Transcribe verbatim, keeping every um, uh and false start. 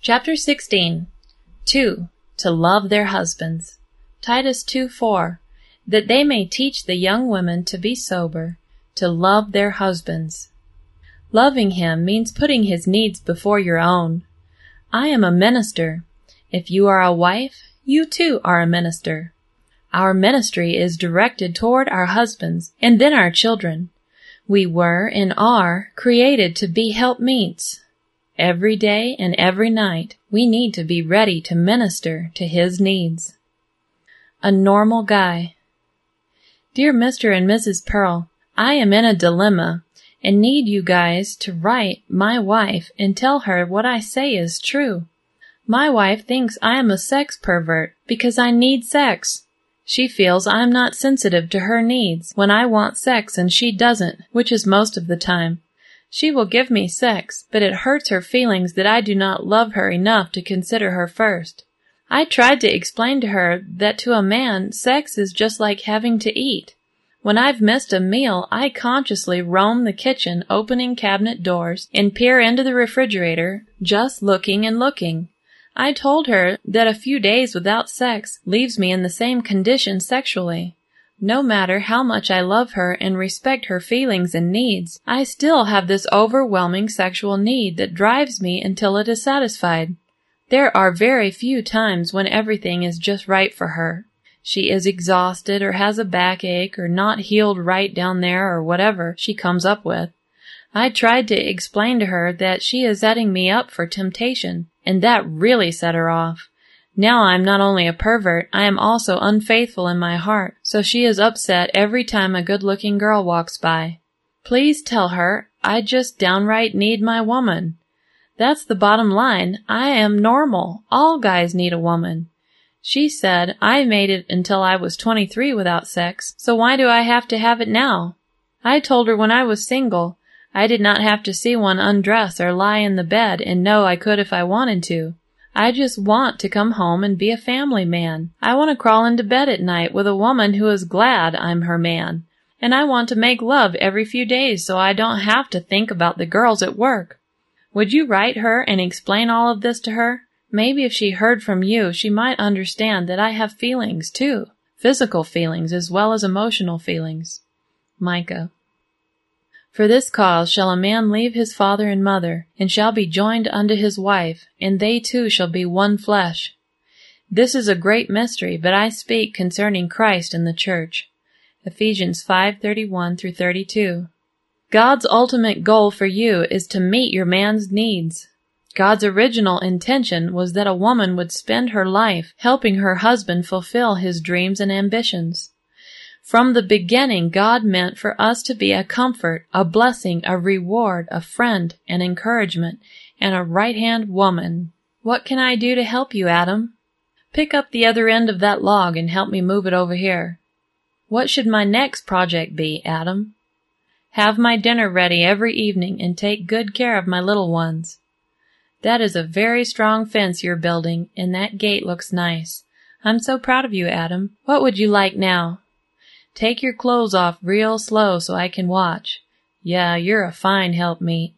Chapter sixteen. Two. To love their husbands. Titus two four. That they may teach the young women to be sober, to love their husbands. Loving him means putting his needs before your own. I am a minister. If you are a wife, you too are a minister. Our ministry is directed toward our husbands and then our children. We were and are created to be helpmeets. Every day and every night, we need to be ready to minister to his needs. A normal guy. Dear Mister and Missus Pearl, I am in a dilemma and need you guys to write my wife and tell her what I say is true. My wife thinks I am a sex pervert because I need sex. She feels I'm not sensitive to her needs when I want sex and she doesn't, which is most of the time. She will give me sex, but it hurts her feelings that I do not love her enough to consider her first. I tried to explain to her that to a man, sex is just like having to eat. When I've missed a meal, I consciously roam the kitchen, opening cabinet doors, and peer into the refrigerator, just looking and looking. I told her that a few days without sex leaves me in the same condition sexually. No matter how much I love her and respect her feelings and needs, I still have this overwhelming sexual need that drives me until it is satisfied. There are very few times when everything is just right for her. She is exhausted or has a backache or not healed right down there or whatever she comes up with. I tried to explain to her that she is setting me up for temptation, and that really set her off. Now I'm not only a pervert, I am also unfaithful in my heart, so she is upset every time a good-looking girl walks by. Please tell her I just downright need my woman. That's the bottom line. I am normal. All guys need a woman. She said I made it until I was twenty-three without sex, so why do I have to have it now? I told her when I was single, I did not have to see one undress or lie in the bed and know I could if I wanted to. I just want to come home and be a family man. I want to crawl into bed at night with a woman who is glad I'm her man. And I want to make love every few days so I don't have to think about the girls at work. Would you write her and explain all of this to her? Maybe if she heard from you, she might understand that I have feelings too. Physical feelings as well as emotional feelings. Micah. For this cause shall a man leave his father and mother, and shall be joined unto his wife, and they two shall be one flesh. This is a great mystery, but I speak concerning Christ and the church. Ephesians five thirty-one through thirty-two. God's ultimate goal for you is to meet your man's needs. God's original intention was that a woman would spend her life helping her husband fulfill his dreams and ambitions. From the beginning, God meant for us to be a comfort, a blessing, a reward, a friend, an encouragement, and a right-hand woman. What can I do to help you, Adam? Pick up the other end of that log and help me move it over here. What should my next project be, Adam? Have my dinner ready every evening and take good care of my little ones. That is a very strong fence you're building, and that gate looks nice. I'm so proud of you, Adam. What would you like now? Take your clothes off real slow so I can watch. Yeah, you're a fine helpmeet.